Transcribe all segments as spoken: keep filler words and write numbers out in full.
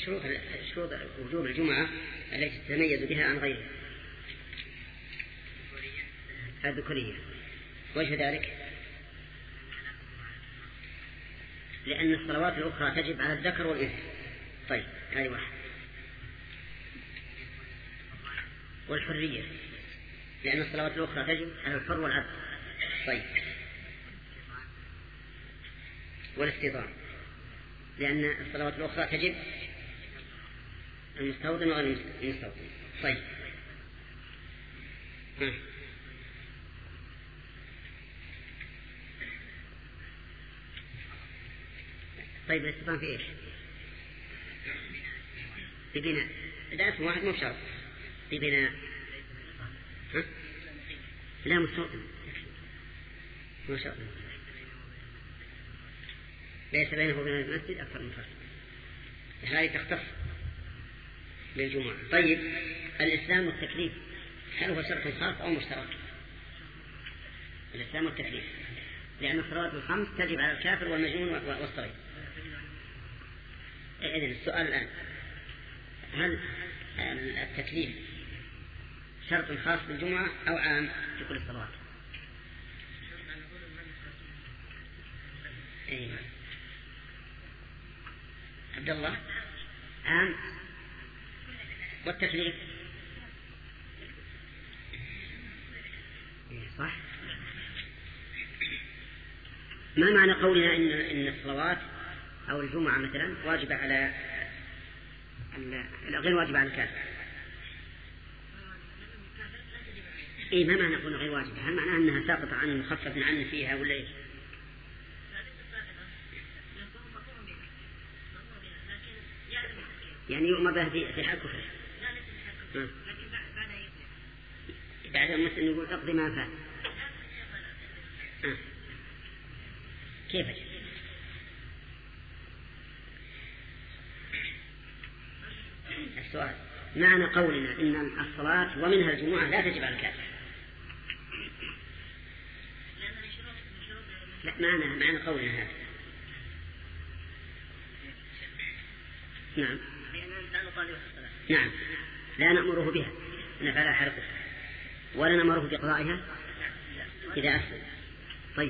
شروط شروط وجوب الجمعة التي تتميز بها عن غيرها الذكورية. وجه ذلك لأن الصلوات الأخرى تجب على الذكر والأنثى. طيب هذه واحد. والحرية لأن الصلوات الأخرى تجب على الحر والعبد. طيب والاستيطان لأن الصلوات الأخرى تجب المستوطن وغير المستوطن. طيب ها. طيب الاستيطان في إيش؟ في بناء. إذا اسم واحد مو شرط. في بناء ها؟ لا مستوطن ما شاء الله ليس بينه وبين المسجد أكثر من فرق. هذه تختص بالجمعة. طيب الإسلام والتكليف هل هو شرط خاص أو مشترك؟ الإسلام والتكليف لأن الصلوات الخمس تجب على الكافر والمجنون والصغير. إذن السؤال الآن هل التكليف شرط خاص بالجمعة أو عام في كل الصلوات؟ أيه. عبد الله عام والتكليف صح. ما معنى قولنا إن إن الصلوات أو الجمعة مثلا واجبة على غير واجبة على الكافر؟ إيه ما معنى قولنا غير واجبة؟ هل معنى أنها ساقطة عن مخفف عنه فيها ولا إيه؟ يعني يؤمر بها في في حال كفر. بعد مثلا يقول تقضي ما فات. آه. كيف أجل؟ السؤال معنى قولنا إن الصلاة ومنها الجمعة لا تجب على الكافر. لا معنى معنى قولنا هذا. نعم نعم لا نأمره بها نفعلها حرقه ولا نأمره بقضائها إذا أسلم. طيب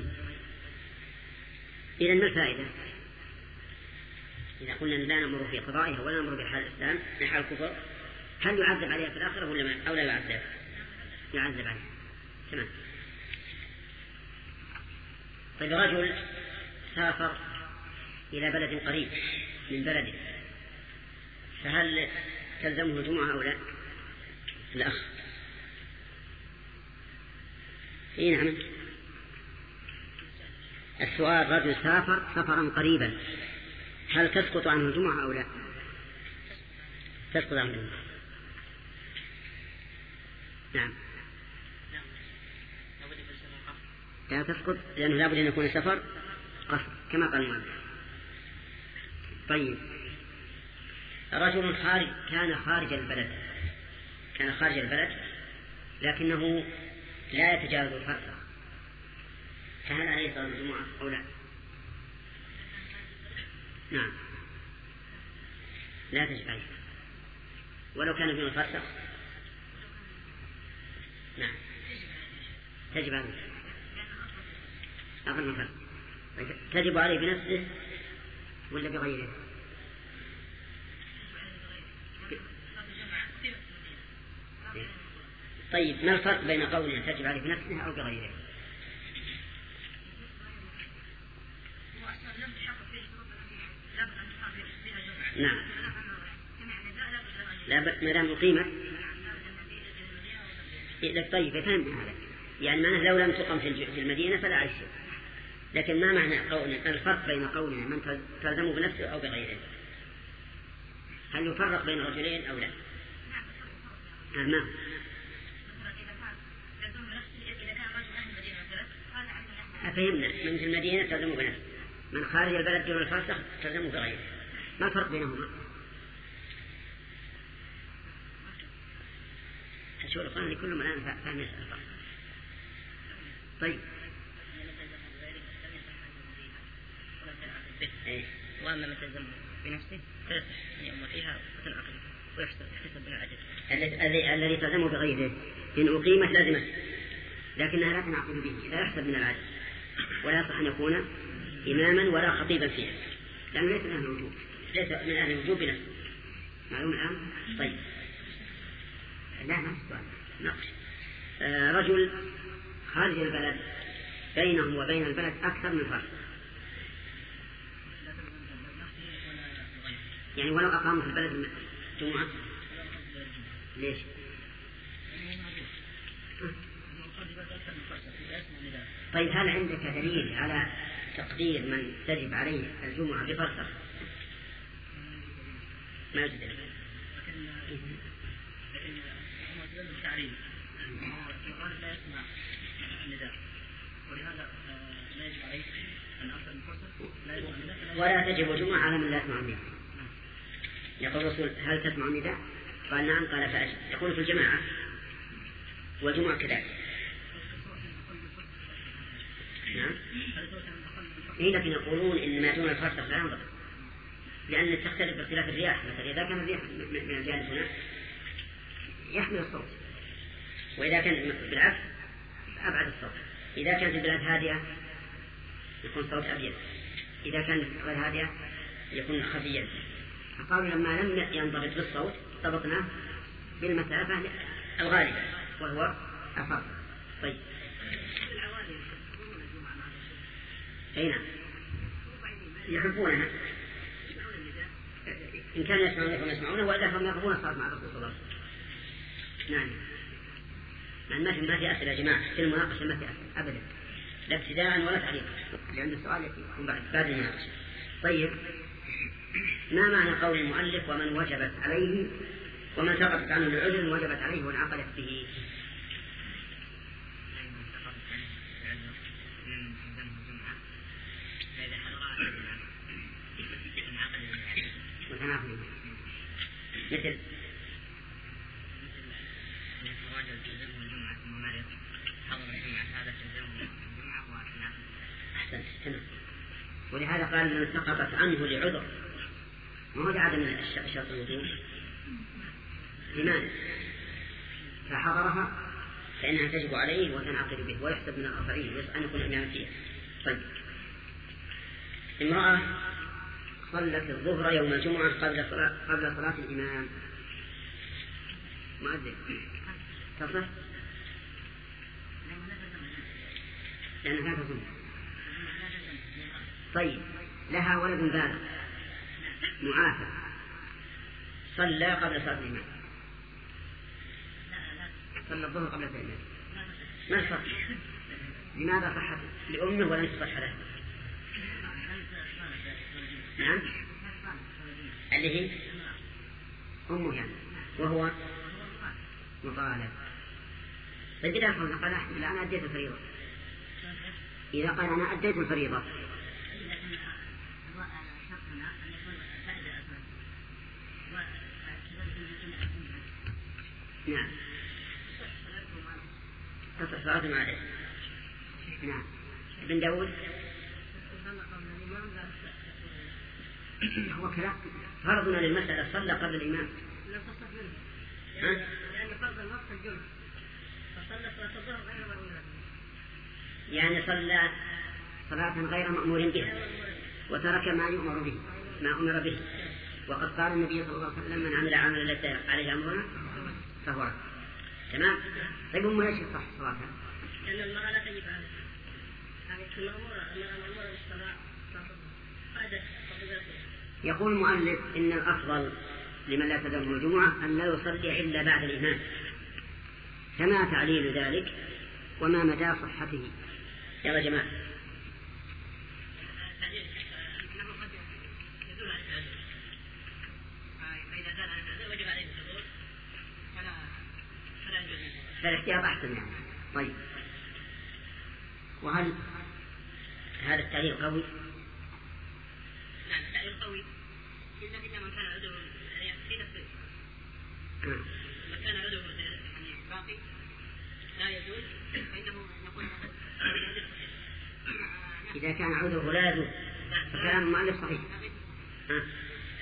إذن ما الفائدة إذا قلنا لا نأمره بقضائها ولا نأمره بحال الإسلام نحال الكفر؟ هل يعذب عليها في الآخرة ولا ما أو لا يعذب؟ يعذب عليها. تمام. طيب رجل سافر إلى بلد قريب من بلده فهل تلزمه الجمعة أو لا؟ الأخ إيه نعم. السؤال رجل سافر سفرا قريبا هل تسقط عنه الجمعة أو لا؟ تسقط عنه الجمعة. نعم لا تسقط لأنه لابد أن يكون سفر قصر كما قال المؤلف. طيب رجل خارج كان خارج البلد كان خارج البلد لكنه لا يتجاوز الفرق فهل عليه صلاة الجمعة أو لا؟ نعم لا تجب عليه ولو كان بدون الفرق. نعم تجب عليه أقل من فرق. تجب عليه بنفسه ولا بغيره؟ طيب ما الفرق بين قولنا تجب عليه بنفسه أو بغيره؟ نعم لا ما دام أقيمت. طيب فهمنا هذا يعني معناه لو لم تقم في المدينة فلا عيش. لكن ما معنى قولنا الفرق بين قولنا من تلزم بنفسه أو بغيره؟ هل يفرق بين رجلين أو لا؟ نعم أفهمنا من في المدينة تلزم بنفسه من خارج البلد دون الفاسق تلزم بغيره. ما الفرق بينهما؟ شو القرآن لكل من الآن فهم يسأل الفرق. طيب وأما من تلزم بنفسه يوم فيها وتنعقد ويحسب بها أجل. الذي الذي تلزم بغيره إن أقيمت لازمت، لكنها لا تنعقد به، لا يحسب من العدل، ولا يصح أن يكون إماما ولا خطيبا فيها، لأنه ليس من أهل الوجوب، ليس من أهل الوجوب بنفسه. معلوم الآن؟ طيب. لا ما السؤال نقش. آه رجل خارج البلد بينه وبين البلد أكثر من فرق، يعني ولو أقام في البلد جمعة ليش؟ طيب هل عندك دليل على تقدير من تجب عليه الجمعة بفرصة؟ ما يوجد دليل. لا يسمع النداء، ولهذا لا يجب عليه أن أكثر من فرصة ولا تجب الجمعة على من لا يسمع النداء. يقول الرسول هل تسمع النداء؟ قال نعم، قال فأجب. يقول في الجماعة والجمعة كذلك. نعم. إيه لكن يقولون إن ما دون الفرصة لا ينضبط، لأن تختلف باختلاف الرياح. مثلا إذا كان الرياح من الجانب هنا يحمل الصوت، وإذا كان بالعكس أبعد الصوت. إذا كانت البلاد هادئة يكون صوت أبيض، إذا كانت غير هادئة يكون خفيا. فقالوا لما لم ينضبط بالصوت ضبطناه بالمسافة الغالبة وهو الفرق. طيب. أي نعم يحبونها إن كانوا يسمعون فهم يسمعونه، وإذا فهم يقبون صارت مع الرسول صلى الله عليه وسلم. نعم. لأن ما في ما في أسئلة يا جماعة في المناقشة، ما في أسئلة أبدا، لا ابتداء ولا تعليق، لأن السؤال يكون بعد بعد المناقشة. طيب ما معنى قول المؤلف ومن وجبت عليه ومن سقطت عنه لعذر وجبت عليه وانعقدت به؟ متناقض مثل أحسن تمام. ولهذا قال من سقطت عنه لعذر، ما هو لعدم الشرط الوجوب لمانع، فحضرها فإنها تجب عليه وتنعقد به ويحسب من الأربعين ويسأل أن يكون إماما فيها. طيب امرأة صلت الظهر يوم الجمعة قبل صلاة, قبل صلاة الإمام، مؤذن تصح لأنها لا تظن. طيب لها ولد بالغ معافى صلى قبل صلاة الإمام، صلى الظهر قبل صلاة الإمام، ما الفرق؟ لماذا صحت لأمه ولم تصح له؟ نعم اللي هي أمه يعني، وهو مطالب. طيب إذا قال أنا أديت الفريضة، إذا قال أنا أديت الفريضة نعم تصح صلاة مع ذلك. نعم ابن داود هو كلام فرضنا للمسألة صلى قبل الإمام لم تصح منه ها؟ لأن فرض الوقت الجمعة فصلى صلاة الظهر غير مأمورة، يعني صلى صلاة غير مأمور بها وترك ما يؤمر به ما أمر به، وقد قال النبي صلى الله عليه وسلم من عمل عملا ليس عليه أمرنا فهو تمام. طيب أم ليش صح صلاتها؟ لأن المرأة لا تجب عليها، يعني المأمورة المرأة مأمورة بالصلاة. يقول المؤلف إن الأفضل لمن لا تلزمه الجمعة أن لا يصلي إلا بعد الإمام، فما تعليل ذلك وما مدى صحته؟ يا جماعة فالاحتياط أحسن يعني. طيب وهل هذا التعليل قوي؟ نعم التعليل قوي إلا إذا من كان عدو يعني في تفسير من كان عدو يعني باقي لا يجوز فإنه يقول إذا كان عدو لا يجوز فكلام المؤلف صحيح.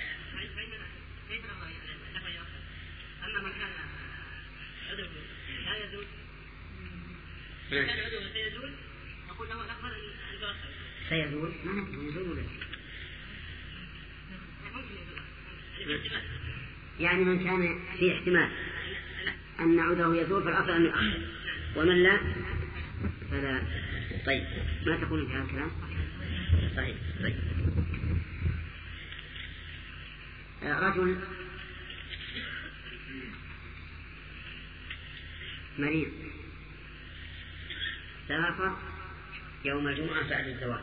كان عدوه سيزول نقول له الأفضل أن توصل. سيزول؟ ما نقول يزول ولا يعني من كان في احتمال أن عذره يزول فالأفضل أن يؤخر، ومن لا فلا. طيب ما تقول في هذا الكلام؟ صحيح. طيب رجل مريض سافر يوم الجمعة بعد الزواج،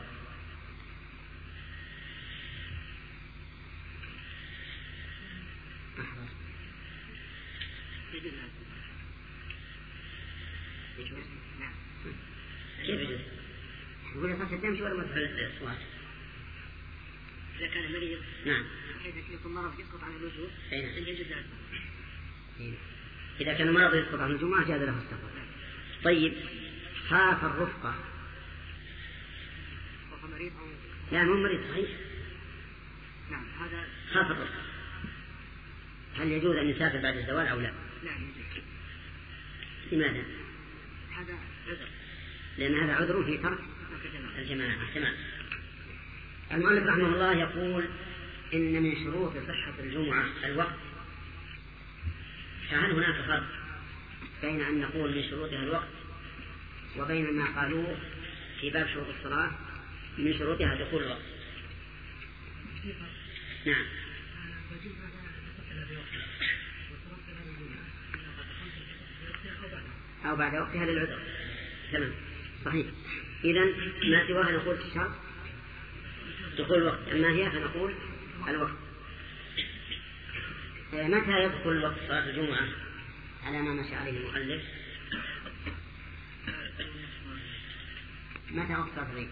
كيف يجوز؟ يقول أساس الدمج ولا مسألة الأصوات؟ إذا كان مريض نعم بحيث يكون مرض يسقط عن الوجوب يجوز له. إذا كان مرض يسقط عن الجمعة جاز له السفر. طيب خاف الرفقة. خاف مريض أو لا مو مريض صحيح. نعم هذا خاف الرفقة، هل يجوز أن يسافر بعد الزوال أو لا؟ لا يجوز. لماذا؟ هذا عذر، لأن هذا عذر في ترك الجماعة. تمام. المؤلف رحمه الله يقول إن من شروط صحة الجمعة الوقت. فهل هناك فرق بين أن نقول من شروطها الوقت وبين ما قالوه في باب شروط الصلاة من شروطها دخول الوقت؟ نعم. أو بعد وقتها للعذر. تمام صحيح. إذن ما سواها نقول الشرط دخول الوقت، أما هي فنقول الوقت. متى يدخل وقت صلاة الجمعة على ما مشى عليه المؤلف؟ متى وقت صلاة العيد؟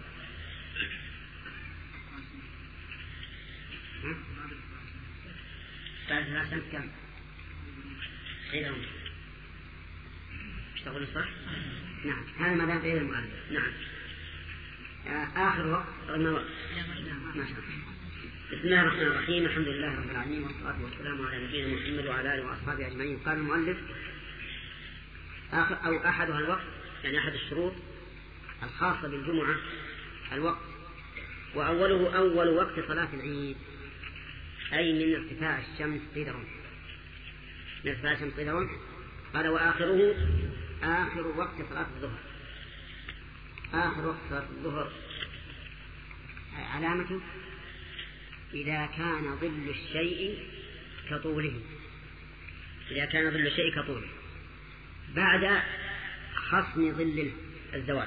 بعد ثلاث شمس كم؟ عيدهم ايش تقول صح؟ نعم هذا ما ذهب إليه المؤلف. نعم آخر وقت قلنا وقت. ما شاء الله. بسم الله الرحمن الرحيم، الحمد لله رب العالمين والصلاة والسلام على نبينا محمد وعلى آله وأصحابه أجمعين. قال المؤلف آخر أو أحدها الوقت، يعني أحد الشروط الخاصة بالجمعة الوقت، وأوله أول وقت صلاة العيد، أي من ارتفاع الشمس قدرا، من ارتفاع الشمس قدرا. قال وآخره آخر وقت صلاة الظهر. آخر وقت صلاة الظهر علامته إذا كان ظل الشيء كطوله، إذا كان ظل الشيء كطوله بعد خصم ظل الزوال.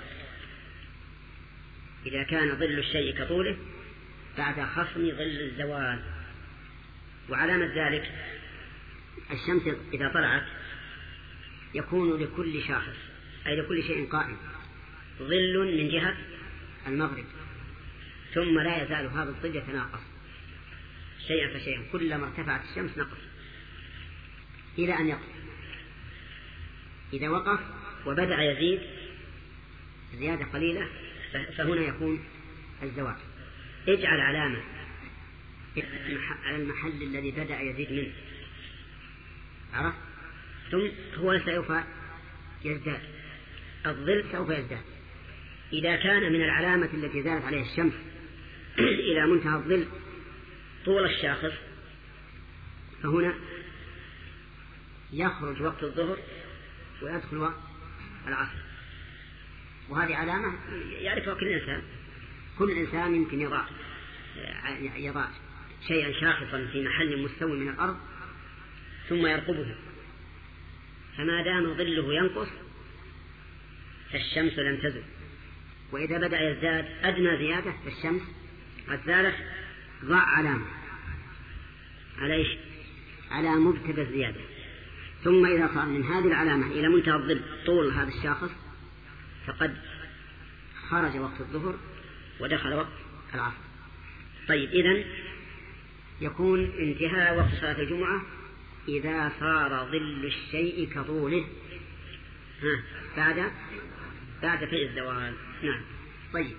إذا كان ظل الشيء كطوله بعد خصم ظل الزوال. وعلامة ذلك الشمس إذا طلعت يكون لكل شاخص أي لكل شيء قائم ظل من جهة المغرب، ثم لا يزال هذا الظل يتناقص شيئا فشيئا، كلما ارتفعت الشمس نقص إلى أن يقف. إذا وقف وبدأ يزيد زيادة قليلة فهنا يكون الزوال. اجعل علامة على المحل الذي بدأ يزيد منه، عرفت؟ ثم هو سوف يزداد، الظل سوف يزداد. إذا كان من العلامة التي زالت عليها الشمس إلى منتهى الظل طول الشاخص فهنا يخرج وقت الظهر ويدخل وقت العصر. وهذه علامة يعرفها كل إنسان. كل إنسان يمكن يضع يضع شيئا شاخصا في محل مستوي من الأرض ثم يرقبه، فما دام ظله ينقص فالشمس لم تزل، وإذا بدأ يزداد أدنى زيادة فالشمس قد زالت، ضع علامة على إيش؟ على مبتدأ الزيادة. ثم إذا صار من هذه العلامة إلى منتهى الظل طول هذا الشاخص فقد خرج وقت الظهر ودخل وقت العصر. طيب إذن يكون انتهاء وقت صلاة الجمعة إذا صار ظل الشيء كطوله ها بعد بعد في الزوال. نعم. طيب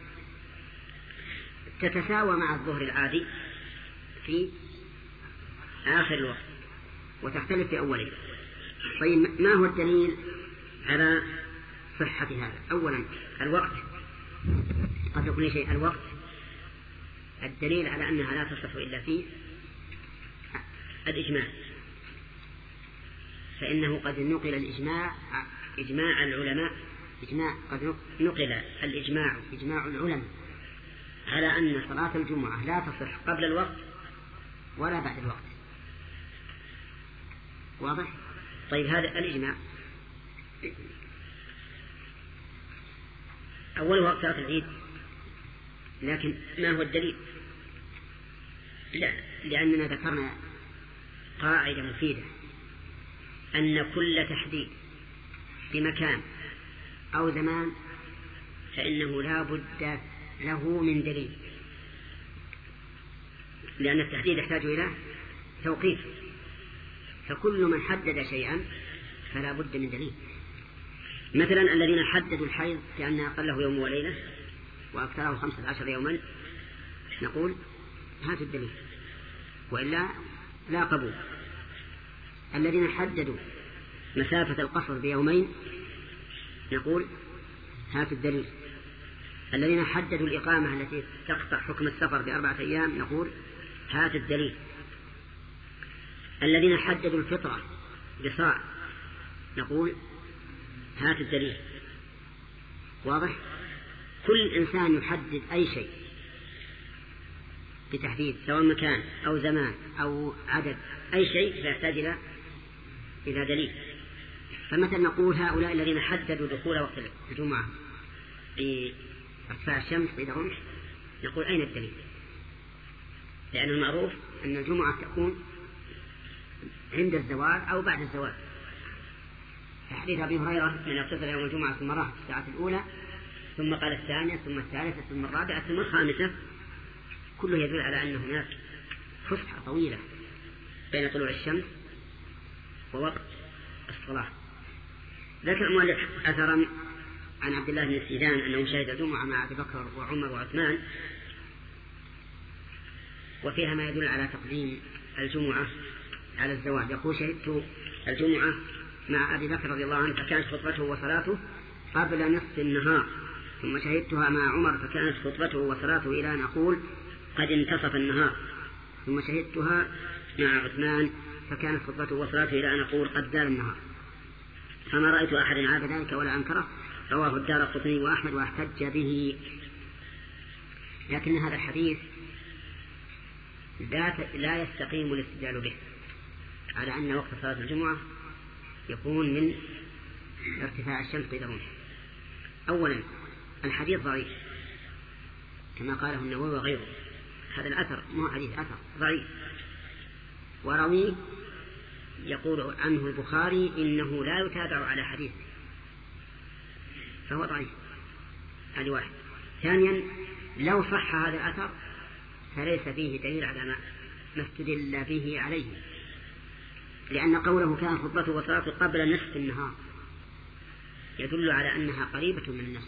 تتساوى مع الظهر العادي في آخر الوقت وتختلف في أوله. طيب ما هو الدليل على صحة هذا. أولا الوقت، قد يكون شيء الوقت الدليل على أنها لا تصح إلا فيه الإجماع، فإنه قد نقل الإجماع إجماع العلماء إجماع قد نقل الإجماع إجماع العلماء على أن صلاة الجمعة لا تصح قبل الوقت ولا بعد الوقت. واضح؟ طيب هذا الإجماع أول وقت صلاة العيد، لكن ما هو الدليل؟ لا، لأننا ذكرنا قاعدة مفيدة أن كل تحديد بمكان أو زمان فإنه لا بد له من دليل، لأن التحديد يحتاج إلى توقيف، فكل من حدد شيئا فلا بد من دليل. مثلا الذين حددوا الحيض كأن أقله يوم وليلة وأكثره خمسة عشر يوما، نقول هذا الدليل، وإلا لا قبول. الذين حددوا مسافة القصر بيومين، نقول هذا الدليل. الذين حددوا الإقامة التي تقطع حكم السفر بأربعة أيام، نقول هذا الدليل. الذين حددوا الفطرة بصاع، نقول هذا الدليل. واضح؟ كل إنسان يحدد أي شيء بتحديد سواء مكان أو زمان أو عدد أي شيء فيحتاج إلى إلى دليل. فمثلا نقول هؤلاء الذين حددوا دخول وقت الجمعة بارتفاع الشمس إلى رمح، نقول أين الدليل؟ لأنه المعروف أن الجمعة تكون عند الزوال أو بعد الزوال. حديث أبي هريرة من اغتسل يوم الجمعة ثم راح في الساعة الأولى ثم قال الثانية ثم الثالثة ثم الرابعة ثم الخامسة، كله يدل على أن هناك فسحة طويلة بين طلوع الشمس ووقت الصلاة. ذكر المؤلف أثرا عن عبد الله بن السيدان أنه شهد الجمعة مع أبي بكر وعمر وعثمان، وفيها ما يدل على تقديم الجمعة على الزواج. يقول شهدت الجمعة مع أبي بكر رضي الله عنه فكانت خطبته وصلاته قبل نصف النهار، ثم شهدتها مع عمر فكانت خطبته وصلاته إلى أن أقول قد انتصف النهار، ثم شهدتها مع عثمان فكانت خطبته وصلاته إلى أن أقول قد زال النهار، فما رأيت أحد عاب ذلك ولا أنكره. رواه الدارقطني وأحمد واحتج به. لكن هذا الحديث لا يستقيم الاستدلال به على أن وقت صلاة الجمعة يكون من ارتفاع الشمس إلى رمح. أولا الحديث ضعيف كما قاله النووي وغيره، هذا الأثر مو حديث أثر ضعيف، ورويه يقول عنه البخاري إنه لا يتابع على حديث، فهو ضعيف. هذا واحد. ثانيا لو صح هذا الأثر فليس فيه دليل على ما استدل به عليه، لأن قوله كان خطبته وصلاته قبل نصف النهار يدل على أنها قريبة من النصف،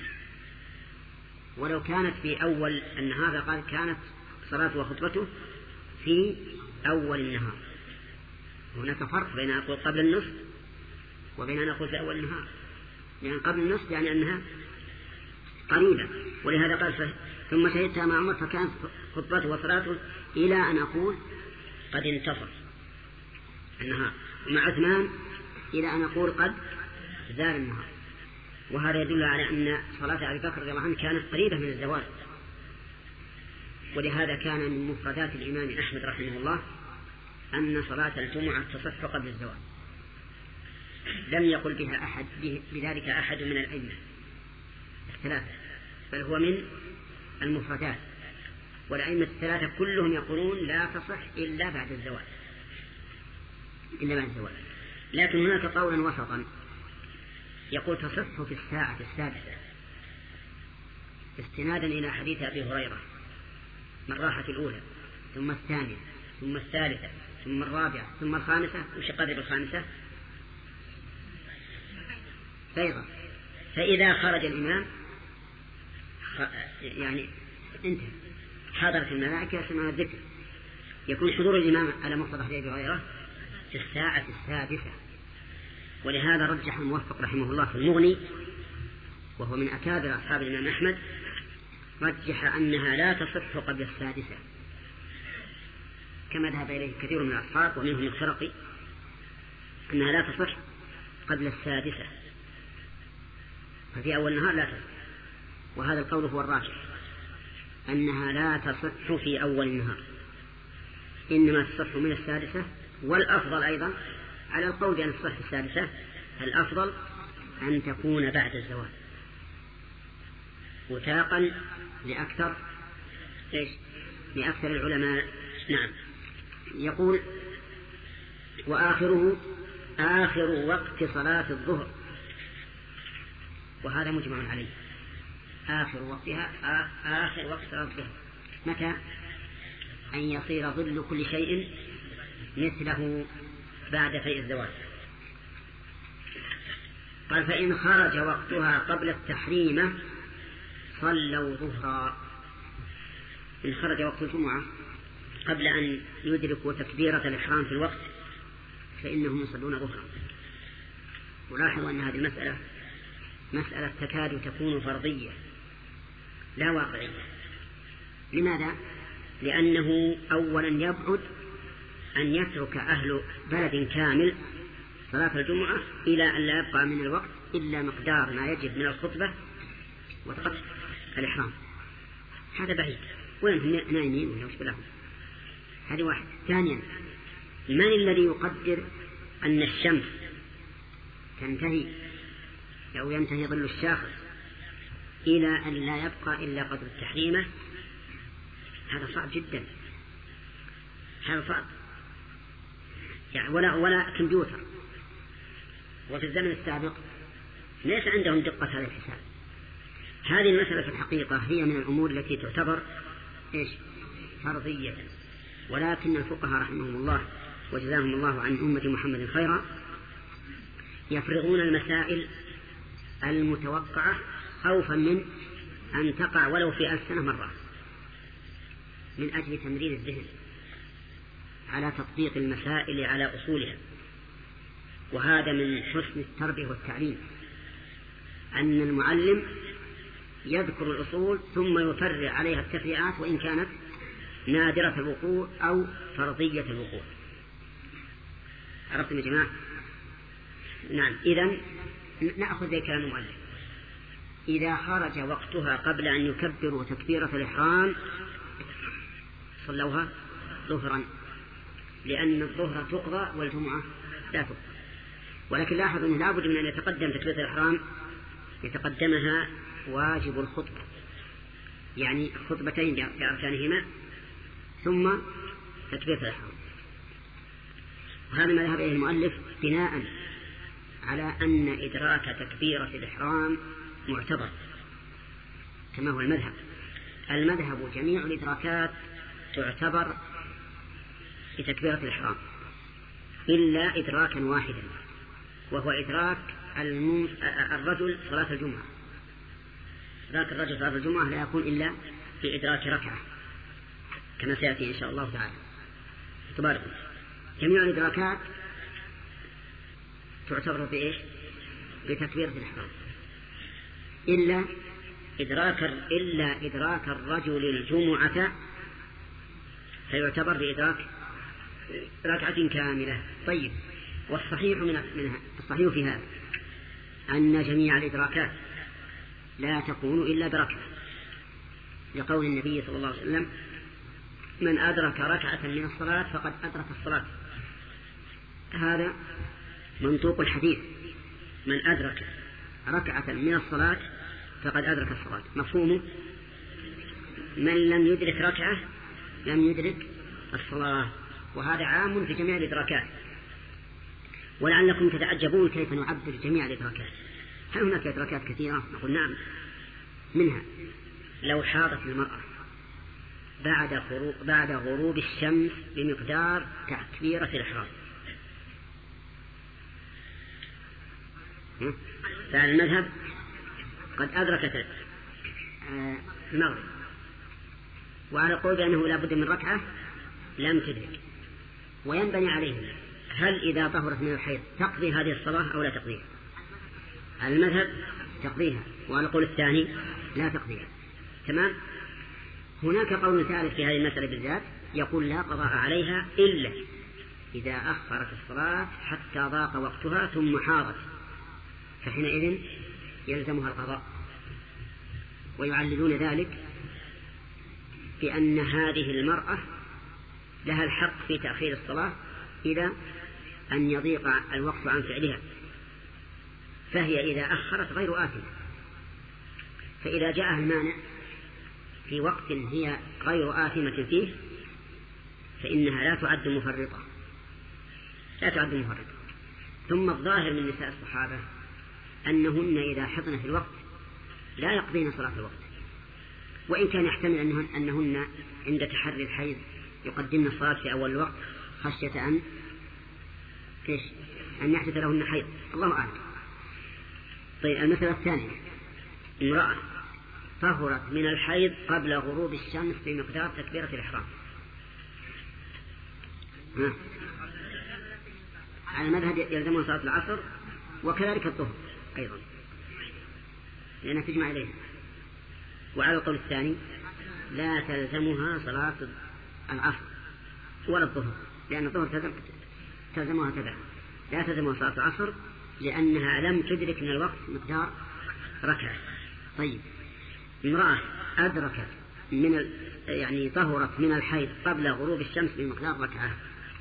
ولو كانت في أول النهار قال كانت صلاته وخطبته في أول النهار. هناك فرق بين أن أقول قبل النصف وبين أن أقول في أول النهار، لأن قبل النصف يعني أنها قريبة، ولهذا قال ثم شهدتها مع عمر فكانت خطبته وصلاته إلى أن أقول قد انتصف النهار، ومع عثمان إلى أن أقول قد زال النهار. وهذا يدل على أن صلاة أبي بكر رضي الله عنه كانت قريبة من الزوال، ولهذا كان من مفردات الإمام أحمد رحمه الله أن صلاة الجمعة تصح قبل الزوال، لم يقل بها أحد بذلك أحد من الأئمة الثلاثة، بل هو من المفردات. والأئمة الثلاثة كلهم يقولون لا تصح إلا بعد الزوال إلا بعد الزوال. لكن هناك قولا وسطا يقول تصح في الساعة السادسة استنادا إلى حديث أبي هريرة من راحة الأولى ثم الثانية ثم الثالثة ثم الرابعة ثم الخامسة. وش قدر الخامسة؟ فيضا. فإذا خرج الإمام يعني انتهى، حضرت الملائكة سمعوا الذكر. يكون حضور الإمام على مقتضى حديث أبي هريرة في الساعة السادسة. ولهذا رجح الموفق رحمه الله في المغني وهو من أكابر أصحاب الإمام أحمد، رجح أنها لا تصح قبل السادسة، كما ذهب إليه كثير من الأصحاب ومنهم الخرقي، أنها لا تصح قبل السادسة، ففي أول النهار لا تصح. وهذا القول هو الراجح، أنها لا تصح في أول النهار، إنما تصح من السادسة. والأفضل أيضا على القول بأن تصح في السادسة، الأفضل أن تكون بعد الزوال، وثاقا لأكثر إيش؟ لأكثر العلماء. نعم. يقول: وآخره آخر وقت صلاة الظهر، وهذا مجمع عليه. آخر وقتها آخر وقت صلاة الظهر متى؟ أن يصير ظل كل شيء مثله بعد فيء الزوال. قال: فإن خرج وقتها قبل التحريمة صلوا ظهرا. إن خرج وقت الجمعة قبل أن يدركوا تكبيرة الإحرام في الوقت فإنهم يصلون ظهرا. ولاحظوا أن هذه المسألة مسألة تكاد تكون فرضية لا واقعية. لماذا؟ لأنه أولا يبعد أن يترك أهل بلد كامل صلاة الجمعة إلى أن لا يبقى من الوقت إلا مقدار ما يجب من الخطبة وتقص الإحرام. هذا بعيد، وين هم نايمين ولا وش لهم؟ هذه واحد. ثانيا، من الذي يقدر أن الشمس تنتهي أو ينتهي ظل الشاخص إلى أن لا يبقى إلا قدر التحريمة؟ هذا صعب جدا، هذا صعب يعني، ولا ولا كمبيوتر. وفي الزمن السابق ليس عندهم دقة هذا الحساب. هذه المسألة في الحقيقة هي من الأمور التي تعتبر إيش؟ فرضية، ولكن الفقهاء رحمهم الله وجزاهم الله عن أمة محمد خيرا يفرغون المسائل المتوقعة خوفا من أن تقع ولو في ألف سنة مرة، من أجل تمرين الذهن على تطبيق المسائل على أصولها. وهذا من حسن التربية والتعليم، أن المعلم يذكر الأصول ثم يفرع عليها التفريعات وإن كانت نادرة الوقوع أو فرضية الوقوع. عرفتم يا جماعة؟ نعم. إذن نأخذ ذي كلام المؤلف: إذا خرج وقتها قبل أن يكبروا تكبيرة الإحرام صلوها ظهرا، لأن الظهر تقضى والجمعة لا تقضى. ولكن لاحظوا أنه لابد من أن يتقدم تكبيرة الإحرام يتقدمها واجب الخطبة، يعني خطبتين بأركانهما ثم تكبيرة الإحرام. وهذا ما ذهب إليه المؤلف بناء على أن إدراك تكبيرة الإحرام معتبر كما هو المذهب. المذهب جميع الإدراكات تعتبر بتكبيرة الإحرام إلا إدراكا واحدا، وهو إدراك الرجل صلاة الجمعة. إدراك الرجل صلاة الجمعة لا يكون إلا في إدراك ركعة كما سيأتي إن شاء الله تعالى. تبارك. جميع الإدراكات تعتبر بإيش؟ بتكبيرة الإحرام إلا إدراك إلا إدراك الرجل الجمعة فيعتبر بإدراك ركعة كاملة. طيب، والصحيح من منها الصحيح في هذا أن جميع الإدراكات لا تكون إلا بركعة، لقول النبي صلى الله عليه وسلم: من أدرك ركعة من الصلاة فقد أدرك الصلاة. هذا منطوق الحديث: من أدرك ركعة من الصلاة فقد أدرك الصلاة. مفهومه: من لم يدرك ركعة لم يدرك الصلاة. وهذا عام في جميع الإدراكات. ولعلكم تتعجبون كيف نعبر جميع الإدراكات. هل هناك إدراكات كثيرة؟ نقول نعم. منها لو حاضت المرأة بعد غروب, بعد غروب الشمس بمقدار تكبيرة الإحرام، فالمذهب قد أدركت المغرب، وعلى قول بأنه لا بد من ركعة لم تدرك. وينبني عليهم: هل إذا طهرت من الحيض تقضي هذه الصلاة أو لا تقضيها؟ المذهب تقضيها، وعلى القول الثاني لا تقضيها. تمام. هناك قول ثالث في هذه المسألة بالذات يقول لا قضاء عليها إلا إذا أخرت الصلاة حتى ضاق وقتها ثم حاضت، فحينئذ يلزمها القضاء. ويعللون ذلك بأن هذه المرأة لها الحق في تأخير الصلاة إلى أن يضيق الوقت عن فعلها، فهي إذا أخرت غير آثمة. فإذا جاءها المانع في وقت هي غير آثمة فيه فإنها لا تعد مفرطة، لا تعد مفرطة. ثم الظاهر من نساء الصحابة أنهن إذا حضن في الوقت لا يقضين صلاة الوقت، وإن كان يحتمل أنهن, أنهن عند تحري الحيض يقدمن الصلاة في أول الوقت خشية أن كيش أن يحدث لهن حيض، الله أعلم. طيب المسألة الثانية، امرأة طهرت من الحيض قبل غروب الشمس بمقدار تكبيرة الإحرام، ها؟ على مذهب يلزمون صلاة العصر وكذلك الظهر أيضا لأنها تجمع إليها. وعلى القول الثاني لا تلزمها صلاة العصر ولا الظهر، لأن الظهر تلزمها تبعا، لا تلزمها صلاة العصر لأنها لم تدرك من الوقت مقدار ركعة. طيب امرأة أدركت من ال... يعني طهرت من الحيض قبل غروب الشمس بمقدار ركعة،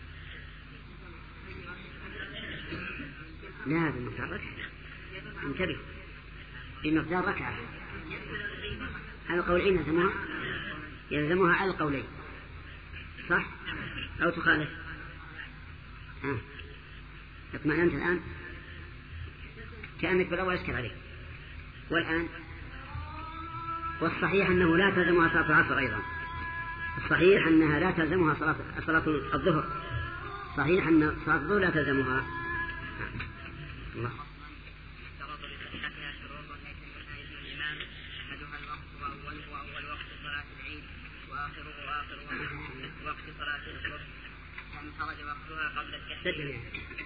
لا هذا مقدار ركعة، انتبه، بمقدار ركعة. هذا قولين يلزمها يلزمها على القولين، صح أو تخالف؟ ها اطمئننت الآن؟ كأنك بالأول أشكل عليك. والآن والصحيح أنه لا تلزمها صلاة العصر أيضا، الصحيح أنها لا تلزمها صلاة صلاة الظهر، صحيح أن صلاة الظهر لا تلزمها. الله. اشترط لصحتها شروط ليس منها إذن الإمام، أحدها الوقت وأوله وأول وقت صلاة العيد وآخره آخر وقت صلاة الصبح، كان خرج وقتها قبل التحريم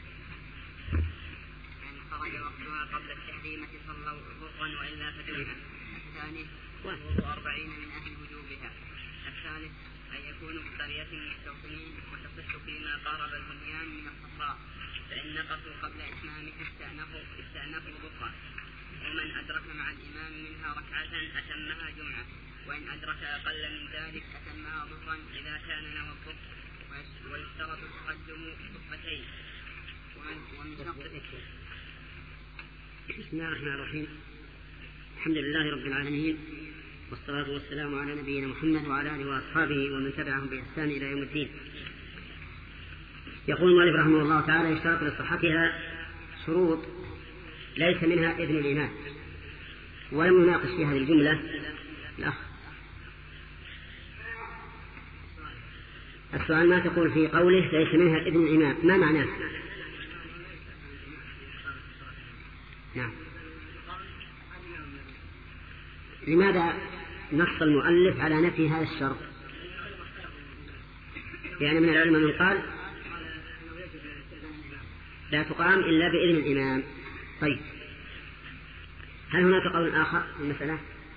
كان خرج وقتها قبل التحريمة صلوا ظهرا وإلا فجرها. الثاني وضوء أربعين من أهل وجوبها. الثالث أن يكونوا بقرية مستوطنين وتصح فيما قارب البنيان من الصحراء، فإن نقصوا قبل إتمامه استأنفوا استأنفوا ظهرا. ومن أدرك مع الإمام منها ركعة أتمها جمعة، وإن أدرك أقل من ذلك أتمها ظهرا إذا كان نوى الظهر. ويشترط تقدم صفتين. ومن شرط بسم الله الرحمن الرحيم، الحمد لله رب العالمين، والصلاة والسلام على نبينا محمد وعلى آله وأصحابه ومن تبعهم بإحسان إلى يوم الدين. يقول المؤلف رحمه الله تعالى يشترط لصحتها شروط ليس منها إذن الإمام. ولم يناقش في هذه الجملة الأخ. السؤال ما تقول في قوله ليس منها إذن الإمام، ما معناه؟ نعم. لماذا نص المؤلف على نفي هذا الشرط؟ يعني من العلماء من قال لا تقام إلا بإذن الإمام. طيب هل هناك قول آخر في المسألة؟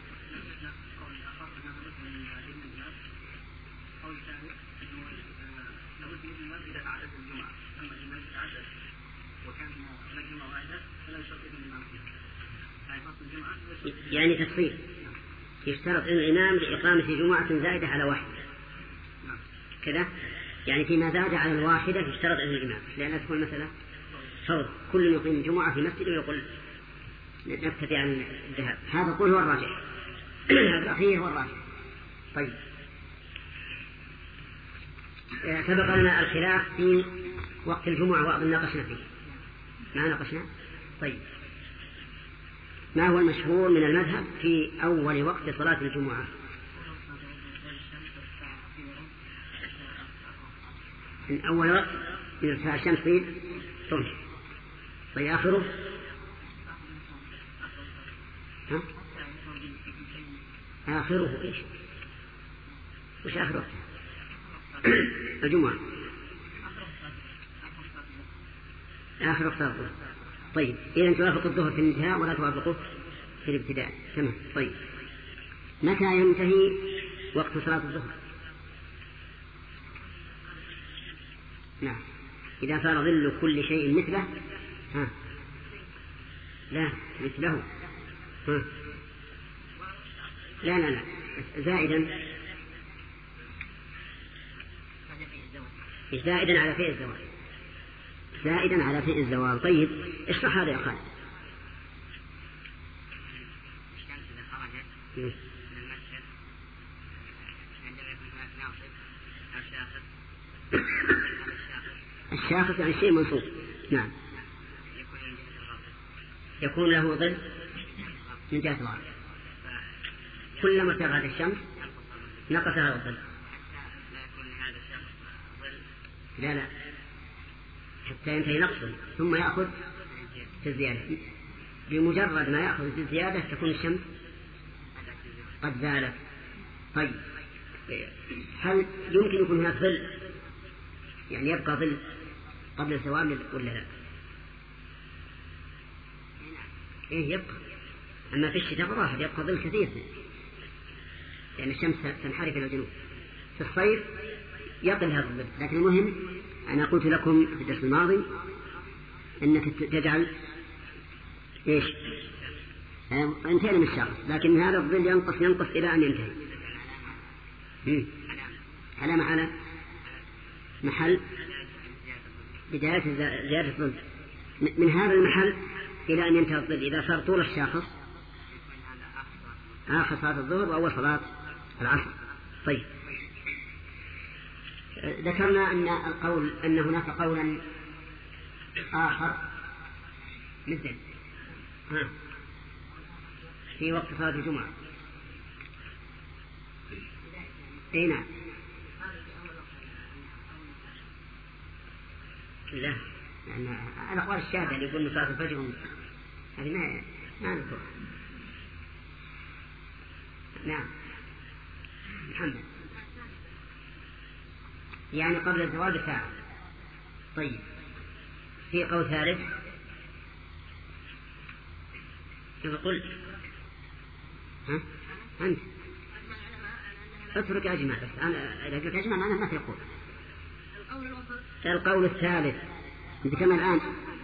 يعني تفصيل، يشترط إذن الإمام لإقامة جمعة زائدة على واحد كذا، يعني فيما زاد على الواحدة يشترط إذن الإمام، لأن تكون مثلا فرض كل يقيم جمعة في مسجد ويقول نبتدي عن الذهاب. هذا قول هو الراجح هذا الأخير هو الراجح. طيب سبق لنا الخلاف في وقت الجمعة وأظن ناقشنا فيه، ما ناقشنا. طيب ما هو المشهور من المذهب في أول وقت صلاة الجمعة؟ من أول وقت من ارتفاع الشمس في الصبح. طيب آخره ها؟ آخره إيش؟ وش آخره؟ الجمعة آخر وقت الظهر. طيب إذا توافق الظهر في الانتهاء ولا توافقه في الابتداء. تمام. طيب متى ينتهي وقت صلاة الظهر؟ نعم إذا صار ظل كل شيء مثله. ها لا مثله. ها لا لا لا زائدا زائدا على فئ الزوال زائدا على فئ الزوال. طيب اشرح هذا يا خالد. الشاخص يعني شيء منصوب. نعم يكون له ظل من جهة الغرب، كلما ارتفعت الشمس نقص هذا الظل. لا لا حتى ينتهي نقصه ثم يأخذ في الزيادة. بمجرد ما يأخذ في الزيادة تكون الشمس قد زالت. طيب هل يمكن يكون هناك ظل يعني يبقى ظل قبل الزوال ولا لا؟ إيه يبقى. أما في الشتاء واحد يبقى ظل كثير لأن الشمس تنحرف إلى الجنوب. في الصيف يقل هذا الظل. لكن المهم أنا قلت لكم في الدرس الماضي أنك تجعل إيش انتهينا من الشخص، لكن هذا الظل ينقص ينقص إلى أن ينتهي. علامة على محل بداية زيادة الظل من هذا المحل إلى أن ينتهي الظل. إذا صار طول الشاخص آخر صلاة الظهر وأول صلاة العصر. طيب ذكرنا أن القول أن هناك قولا آخر مثل ها في وقت صلاة الجمعة. أي نعم. لا لأن الأقوال الشاذة اللي يقول صلاة الفجر هذه ما ما نذكر. نعم محمد يعني قبل الزوال بساعة. طيب في قول ثالث يقول ها أنت اترك أجمع بس أنا إذا قلت أجمع أنا ما تقول القول الثالث أنت كما الآن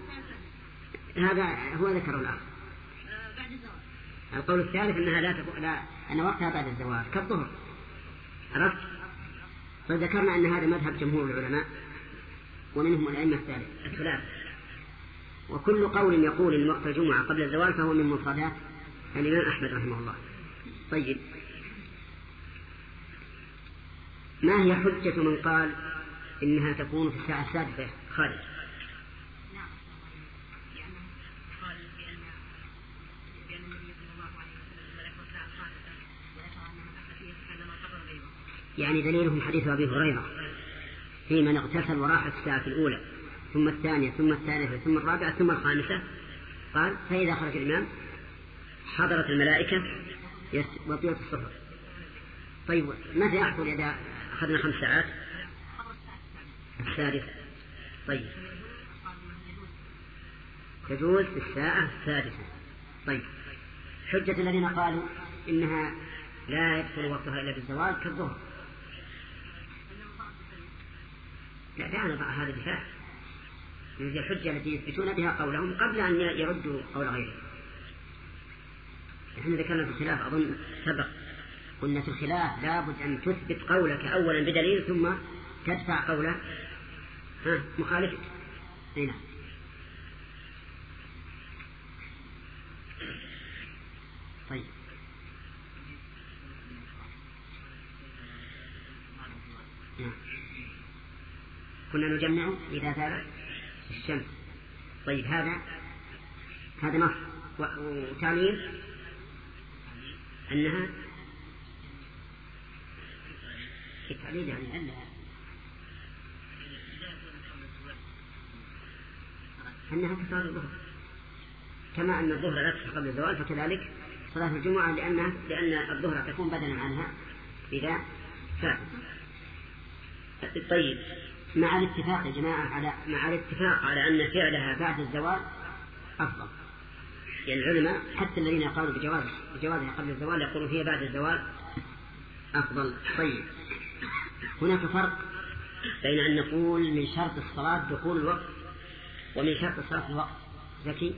هذا هو ذكر الآن. القول الثالث أنها لا تقول لا أن وقتها بعد الزوال كالظهر. عرفت؟ فذكرنا أن هذا مذهب جمهور العلماء ومنهم الأئمة الثلاث. وكل قول يقول إن وقت الجمعة قبل الزوال فهو من مفردات الإمام أحمد رحمه الله. طيب ما هي حجة من قال إنها تكون في الساعة السادسة؟ خالد. يعني دليلهم حديث أبي هريرة في من اغتسل وراح في الساعة الأولى ثم الثانية ثم الثالثة ثم الرابعة ثم الخامسة. قال فإذا خرج الإمام حضرت الملائكة وطيلة الصفر. طيب ماذا يحصل إذا أخذنا خمس ساعات؟ السادسة. طيب تجوز في الساعة السادسة. طيب حجة الذين قالوا إنها لا يدخل وقتها إلا بالزوال كالظهر. لا دعنا بقى هذا دفاع. هذه الحجة التي يثبتون بها قولهم قبل أن يردوا قول غيره. نحن ذكرنا في الخلاف أظن سبق قلنا في الخلاف لابد أن تثبت قولك أولا بدليل ثم تدفع قوله ها مخالفك. هنا طيب نعم. كنا نجمع إذا زالت الشمس. طيب هذا هذا نص وتعليل أنها التعليل يعني أنها أنها كصلاة الظهر كما أن الظهر لا تصح قبل الزوال فكذلك صلاة الجمعة لأن لأن الظهر تكون بدلا عنها إذا فات. طيب مع الاتفاق يا جماعة على مع الاتفاق على أن فعلها بعد الزوال أفضل يعني العلماء حتى الذين قالوا بجواز بجوازها قبل الزوال يقولون هي بعد الزوال أفضل. طيب هناك فرق بين أن نقول من شرط الصلاة دخول الوقت ومن شرط الصلاة الوقت. زكي.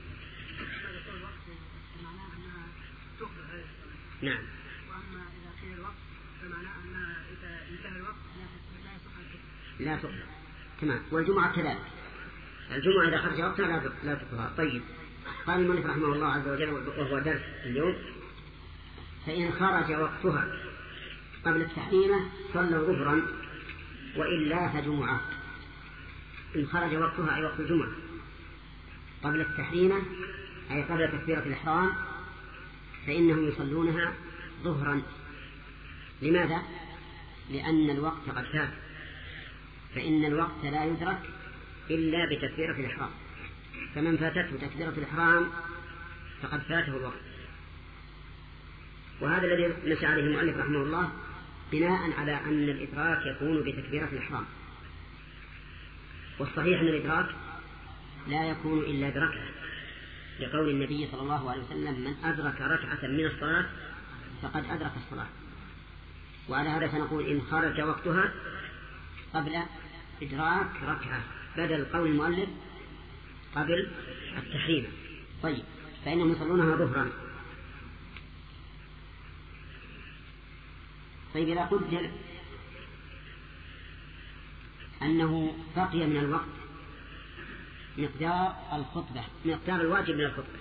نعم. وأما إذا قيل الوقت فمعناه أن إذا انتهى الوقت لا يصح الكفر. لا تقبل. تمام. والجمعة كذلك. الجمعة إذا خرج وقتها لا لا تقبل. طيب. قال المؤلف رحمه الله عز وجل وهو درس اليوم: فإن خرج وقتها قبل التحريمة صلوا ظهرا وإلا فجمعة. إن خرج وقتها أي وقت الجمعة قبل التحريمة أي قبل تكبيرة الإحرام فإنهم يصلونها ظهرا. لماذا؟ لأن الوقت قد فات، فإن الوقت لا يدرك إلا بتكبيرة الإحرام، فمن فاتته تكبيرة الإحرام فقد فاته الوقت. وهذا الذي نشأ عليه المؤلف رحمه الله بناء على أن الإدراك يكون بتكبيرة الإحرام. والصحيح أن الإدراك لا يكون إلا بركعة، لقول النبي صلى الله عليه وسلم: من أدرك ركعة من الصلاة فقد أدرك الصلاة. وعلى هذا سنقول إن خرج وقتها قبل إدراك ركعة بدل قول المؤلف قبل التحريم. طيب فإنهم يصلونها ظهرا. طيب إذا قدر أنه بقي من الوقت مقدار الخطبة مقدار الواجب من الخطبة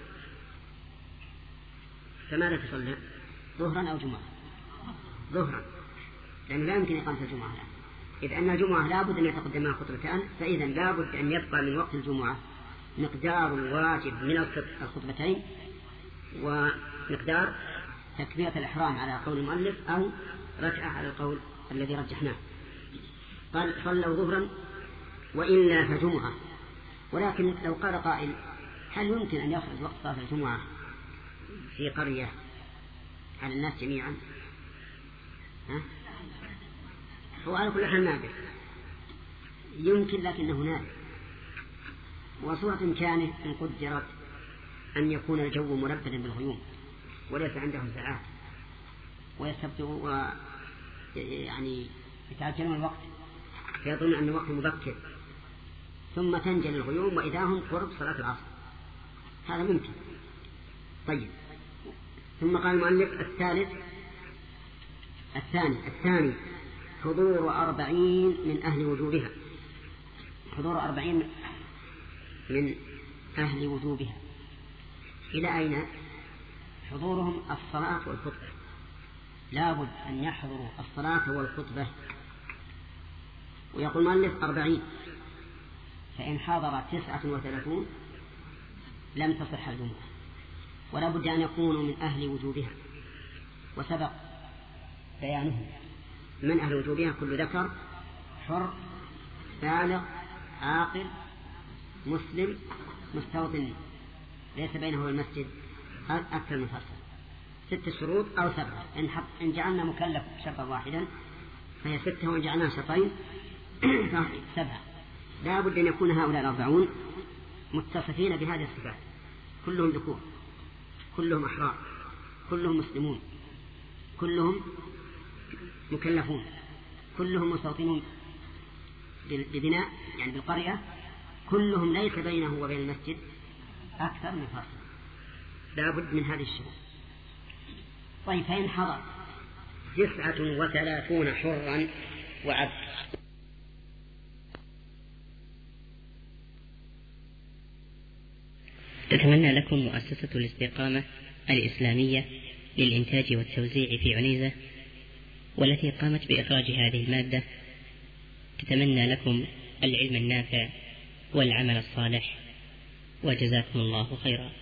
فماذا تصلي؟ ظهرا أو جمعة؟ ظهرا، لأنه لا يمكن إقامة الجمعة الآن، إذ أن الجمعة لابد أن يتقدمها خطبتان، فإذا لابد أن يبقى من وقت الجمعة مقدار الواجب من الخطبتين ومقدار تكبيرة الإحرام على قول المؤلف أو ركعة على القول الذي رجحناه. قال: صلوا ظهرا وإلا فجمعة. ولكن لو قال قائل: هل يمكن أن يخرج وقت صلاة الجمعة في قرية على الناس جميعا؟ ها؟ هو على كل حال نادر، يمكن لكنه نادر. وصورة إمكانه إن قدرت أن يكون الجو مربدا بالغيوم وليس عندهم ساعات ويستبدوا يعني يتعجلون الوقت فيظن أن الوقت مبكر ثم تنجل الغيوم وإذا هم قرب صلاة العصر، هذا ممكن. طيب ثم قال المؤلف: الثالث الثاني الثاني حضور أربعين من أهل وجوبها. حضور أربعين من أهل وجوبها إلى أين؟ حضورهم الصلاة والخطبة، لابد أن يحضروا الصلاة والخطبة. ويقول المؤلف أربعين، فإن حضر تسعة وثلاثون لم تصح الجمعة، ولا بد أن يكونوا من أهل وجوبها. وسبق بيانه من أهل وجوبها: كل ذكر حر بالغ عاقل مسلم مستوطن ليس بينه والمسجد أكثر من فرسخ. ست شروط أو سبعة، إن, إن جعلنا مكلف شرطا واحدا فهي ستة، وإن جعلنا شرطين سبعة. لا بد أن يكون هؤلاء الأربعون متصفين بهذه الصفات، كلهم ذكور، كلهم أحرار، كلهم مسلمون، كلهم مكلفون، كلهم مستوطنون ببناء يعني بالقرية، كلهم ليس بينه وبين المسجد أكثر من فرسخ. لا بد من هذه الشروط. طيب فإن حضر تسعة وثلاثون حرا وعبد. تتمنى لكم مؤسسة الاستقامة الإسلامية للإنتاج والتوزيع في عنيزة، والتي قامت بإخراج هذه المادة، تتمنى لكم العلم النافع والعمل الصالح، وجزاكم الله خيرا.